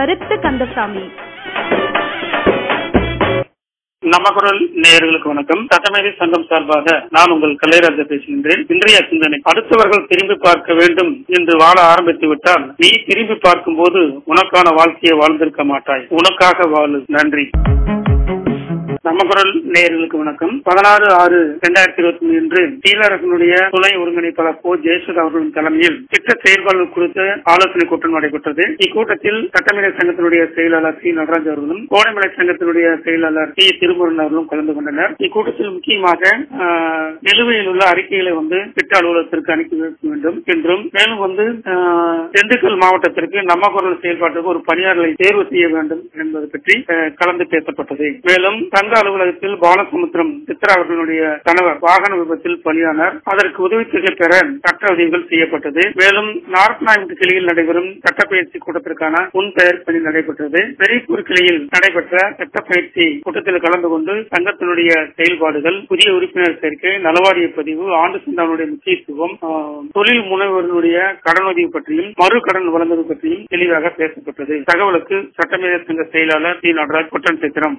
கருத்து கந்தசாமி. நம்ம குரல் நேயர்களுக்கு வணக்கம். சட்டமேதை சங்கம் சார்பாக நான் உங்கள் கலைராஜா பேசுகின்றேன். இன்றைய சிந்தனை: அடுத்தவர்கள் திரும்பி பார்க்க வேண்டும் என்று வாழ ஆரம்பித்து விட்டால் நீ திரும்பி பார்க்கும் போது உனக்கான வாழ்க்கையை வாழ்ந்திருக்க மாட்டாய். உனக்காக வாழு. நன்றி. நம்ம குரல் நேயர்களுக்கு வணக்கம். 16/6/2023 அன்று டீலரசனுடைய துணை ஒருங்கிணைப்பாளர் போ ஜெயசுதா அவர்களின் தலைமையில் திட்ட செயல்பாடுகள் குறித்து ஆலோசனை கூட்டம் நடைபெற்றது. இக்கூட்டத்தில் சட்டமேதை சங்கத்தினுடைய செயலாளர் சி நடராஜ் அவர்களும் கோடைமலை சங்கத்தினுடைய செயலாளர் டி திருமுருகன் அவர்களும் கலந்து கொண்டனர். இக்கூட்டத்தில் முக்கியமாக நிலுவையில் உள்ள அறிக்கைகளை திட்ட அலுவலகத்திற்கு அனுப்பி வைக்க வேண்டும் என்றும், மேலும் திண்டுக்கல் மாவட்டத்திற்கு நம்ம குரல் செயல்பாட்டுக்கு ஒரு பணியாளர்களை தேர்வு செய்ய வேண்டும் என்பது பற்றி கலந்து பேசப்பட்டது. மேலும் சங்க அலுவலகத்தில் பாலசமுத்திரம் சித்ரா அவர்களுடைய கணவர் வாகன விபத்தில் பலியானார். அதற்கு உதவித்தொகை பெற சட்ட உதவிகள் செய்யப்பட்டது. மேலும் நாரத்நாயகத்து கிளையில் நடைபெறும் சட்டப்பயிற்சி கூட்டத்திற்கான முன்பெயர் பணி நடைபெற்றது. பெரியப்பூர் கிளையில் நடைபெற்ற சட்டப்பயிற்சி கூட்டத்தில் கலந்து கொண்டு சங்கத்தினுடைய செயல்பாடுகள், புதிய உறுப்பினர் சேர்க்கை, நலவாரிய பதிவு, ஆண்டு சந்தாவுடைய முக்கியத்துவம், தொழில் முனைவோர்களுடைய கடனுதவி பற்றியும் மறு கடன் வழங்குவது பற்றியும் தெளிவாக பேசப்பட்டது. தகவலுக்கு சட்டமேதை சங்க செயலாளர் சி நடராஜ், கொட்டன் சித்திரம்.